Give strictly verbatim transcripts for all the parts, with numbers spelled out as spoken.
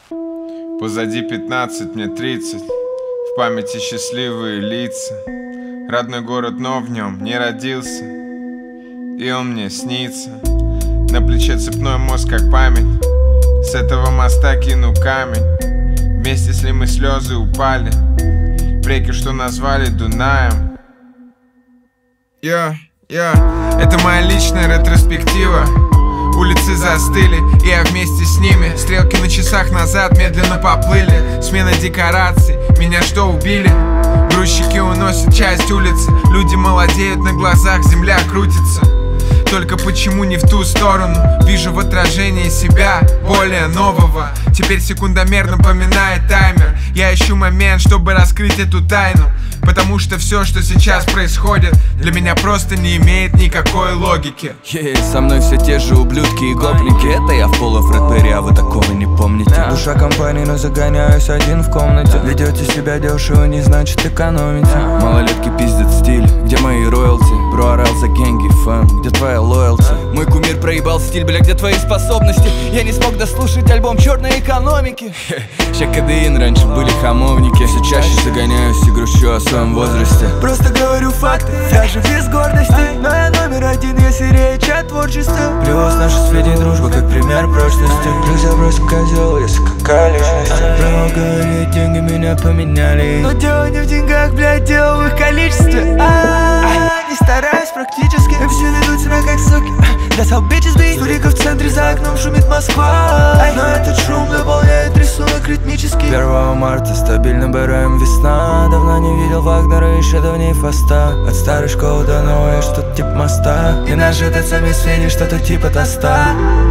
Позади пятнадцать, мне тридцать. В памяти счастливые лица. Родной город, но в нем не родился. И он мне снится. На плече цепной мост, как память. С этого моста кину камень. Вместе с ним и слезы упали в реки, что назвали Дунаем. Я, я, это моя личная ретроспектива. Улицы застыли, и я вместе с ними. Стрелки на часах назад медленно поплыли. Смена декораций, меня что, убили? Грузчики уносят часть улицы. Люди молодеют на глазах, земля крутится. Только почему не в ту сторону? Вижу в отражении себя, более нового. Теперь секундомер напоминает таймер. Я ищу момент, чтобы раскрыть эту тайну. Потому что все, что сейчас происходит, для меня просто не имеет никакой логики. Yeah, со мной все те же ублюдки и гопники. Это я в поло Фред Перри, а вы такого не помните. Душа компании, но загоняюсь один в комнате. Ведете себя дешево, не значит экономите. Малолетки пиздят стиль, где мои роялти? Бро орал за генги, фэм, где твоя лоялти? Мой кумир проебал стиль, бля, где твои способности? Я не смог дослушать альбом черной экономики. Ща кадеин, раньше были хамовники. Все чаще загоняюсь и грущу о своем возрасте. Просто говорю факты, даже без гордости. Но я номер один, если речь о творчестве. Плюс наша с Федей дружба, как пример прочности. Друзья просто козел, если какая личность. Право говорить, деньги меня поменяли. Но дело не в деньгах, блядь, дело в их количестве. Не стараюсь практически, все ведут себя как суки. That's how bitches be. Студика в центре, за окном шумит Москва. Но этот шум дополняет рисунок ритмический. Первого марта стабильно БРМ весна. Давно не видел Вагнера, еще давней фаста. От старой школы до новой, что-то типа моста. И наш этот сами сведения, что-то типа тоста.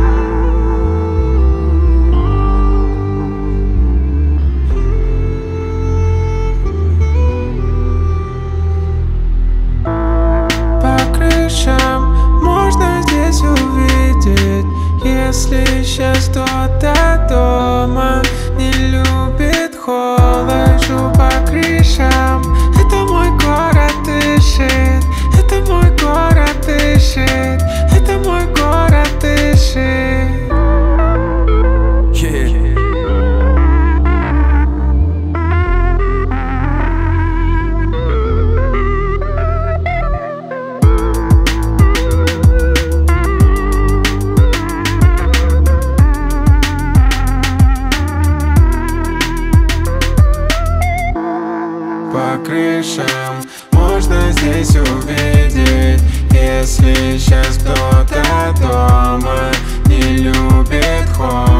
Можно здесь увидеть, если сейчас кто-то дома не любит холод. Жу по крышам, это мой город дышит, это мой город дышит, это мой город дышит. Yeah. По крышам можно здесь увидеть, если сейчас кто-то дома не любит холод.